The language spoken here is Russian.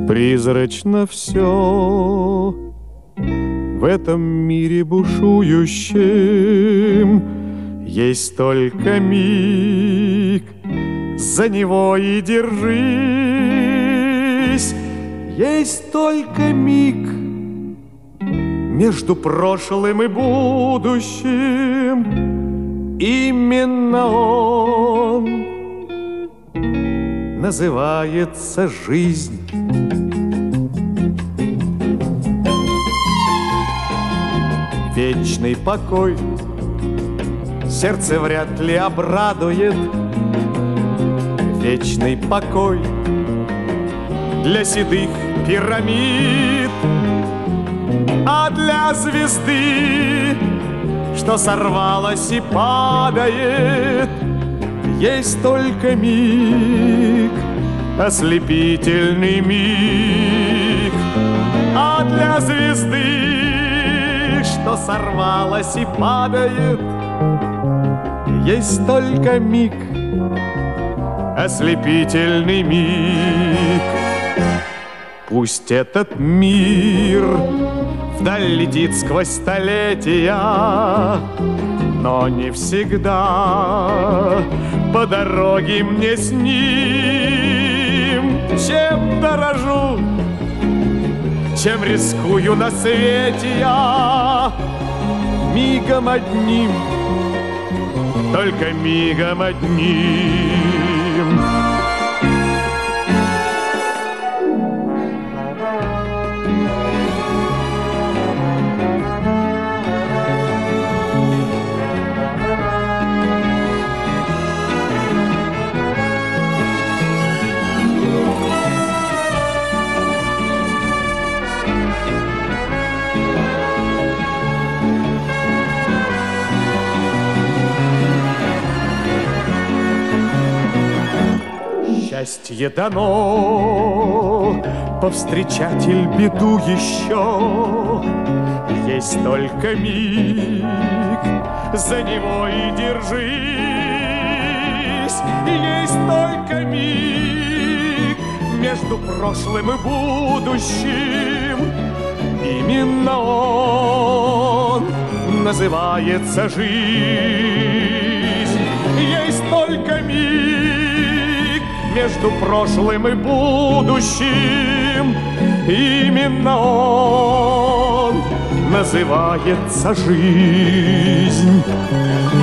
Призрачно все в этом мире бушующем. Есть только миг, за него и держись. Есть только миг между прошлым и будущим. Именно он называется жизнь. Вечный покой сердце вряд ли обрадует. Вечный покой для седых пирамид, а для звезды, что сорвалась и падает, есть только миг, ослепительный миг. А для звезды, что сорвалась и падает, есть только миг, ослепительный миг. Пусть этот мир вдаль летит сквозь столетия, но не всегда по дороге мне с ним. Чем дорожу, чем рискую на свете я, мигом одним, только мигом одним. Счастье дано повстречатель беду еще. Есть только миг, за него и держись. Есть только миг между прошлым и будущим. Именно он называется жизнь. Есть только миг между прошлым и будущим. Именно он называется жизнь.